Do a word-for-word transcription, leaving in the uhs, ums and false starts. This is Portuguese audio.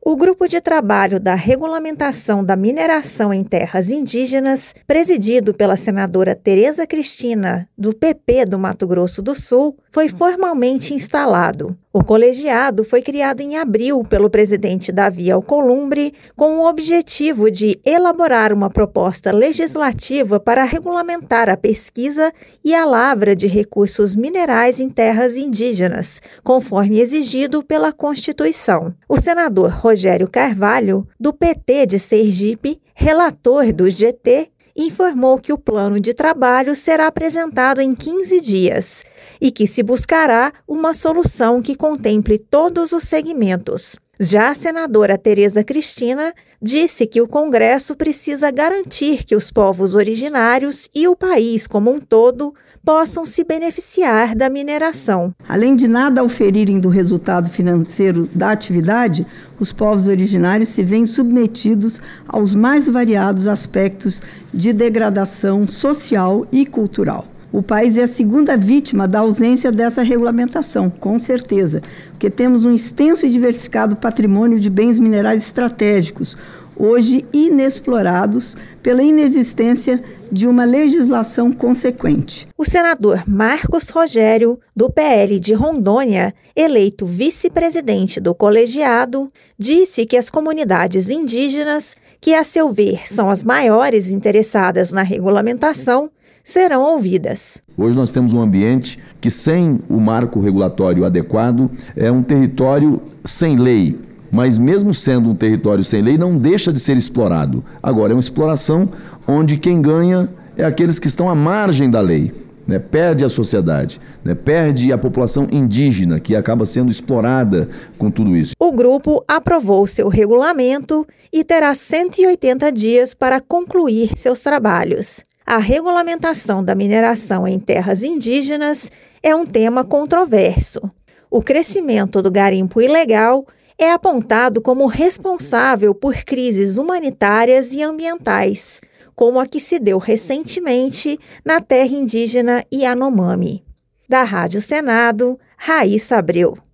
O grupo de trabalho da regulamentação da mineração em terras indígenas, presidido pela senadora Tereza Cristina, do P P do Mato Grosso do Sul, foi formalmente instalado. O colegiado foi criado em abril pelo presidente Davi Alcolumbre com o objetivo de elaborar uma proposta legislativa para regulamentar a pesquisa e a lavra de recursos minerais em terras indígenas, conforme exigido pela Constituição. O senador Rogério Carvalho, do P T de Sergipe, relator do G T, informou que o plano de trabalho será apresentado em quinze dias e que se buscará uma solução que contemple todos os segmentos. Já a senadora Tereza Cristina disse que o Congresso precisa garantir que os povos originários e o país como um todo possam se beneficiar da mineração. Além de nada auferirem do resultado financeiro da atividade, os povos originários se veem submetidos aos mais variados aspectos de degradação social e cultural. O país é a segunda vítima da ausência dessa regulamentação, com certeza, porque temos um extenso e diversificado patrimônio de bens minerais estratégicos, hoje inexplorados pela inexistência de uma legislação consequente. O senador Marcos Rogério, do P L de Rondônia, eleito vice-presidente do colegiado, disse que as comunidades indígenas, que a seu ver são as maiores interessadas na regulamentação, serão ouvidas. Hoje nós temos um ambiente que, sem o marco regulatório adequado, é um território sem lei. Mas mesmo sendo um território sem lei, não deixa de ser explorado. Agora, é uma exploração onde quem ganha é aqueles que estão à margem da lei, né? Perde a sociedade, né? Perde a população indígena, que acaba sendo explorada com tudo isso. O grupo aprovou seu regulamento e terá cento e oitenta dias para concluir seus trabalhos. A regulamentação da mineração em terras indígenas é um tema controverso. O crescimento do garimpo ilegal é apontado como responsável por crises humanitárias e ambientais, como a que se deu recentemente na terra indígena Yanomami. Da Rádio Senado, Raíssa Abreu.